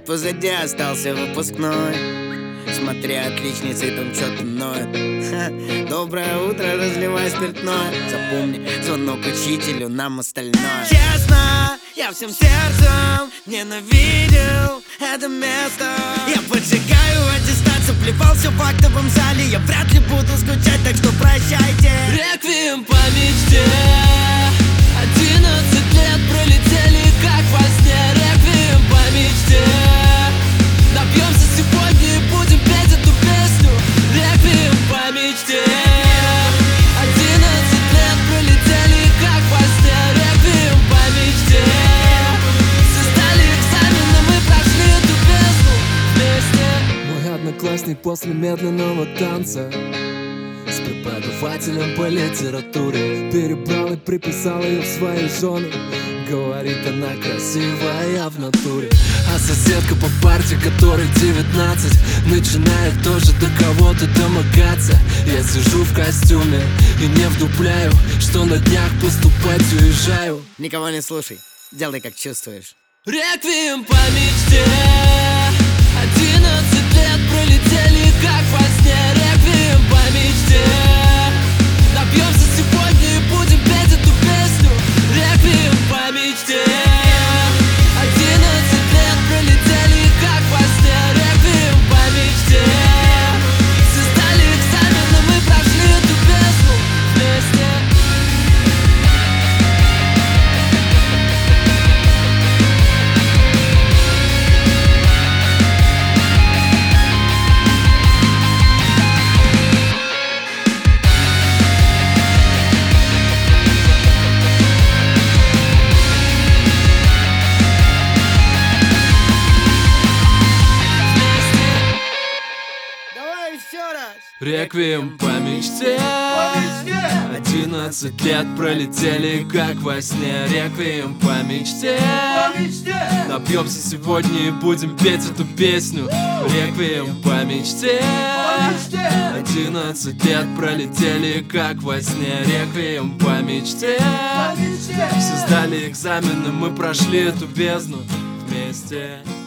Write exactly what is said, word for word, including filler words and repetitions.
год позади, остался выпускной. Смотри, отличницы там что-то ноют. Ха. Доброе утро, разливай спиртное. Запомни, звонок учителю, нам остальное. Честно, я всем сердцем ненавидел это место. Я поджигаю аттестацию, плевал все в актовом зале. Я вряд ли буду скучать, так что прощайте. Реквием по мечте. Одиннадцать лет пролетели как во сне. Реквием по мечте. Напьемся сегодня и будем петь эту песню. Реквием по мечте. Одиннадцать лет пролетели как во сне. Реквием по мечте. Все сдали экзамены, мы прошли эту песню вместе. Мой одноклассник после медленного танца с преподавателем по литературе перебрал и приписал ее в свои жены. Говорит, она красивая в натуре. А соседка по парте, которой девятнадцать, начинает тоже до кого-то домогаться. Я сижу в костюме и не вдупляю, что на днях поступать уезжаю. Никого не слушай, делай как чувствуешь. Реквием по мечте. Одиннадцать лет пролетели как во сне. Реквием по мечте. Напьемся сегодня и будем петь эту песню. Реквием по мечте. Одиннадцать лет пролетели как во сне. Реквием по мечте. Все сдали экзамены, мы прошли эту песню вместе. Реквием по мечте. Одиннадцать лет пролетели как во сне. Реквием по мечте. Напьемся сегодня и будем петь эту песню. Реквием по мечте. Одиннадцать лет пролетели как во сне. Реквием по мечте. Все сдали экзамены, мы прошли эту бездну вместе.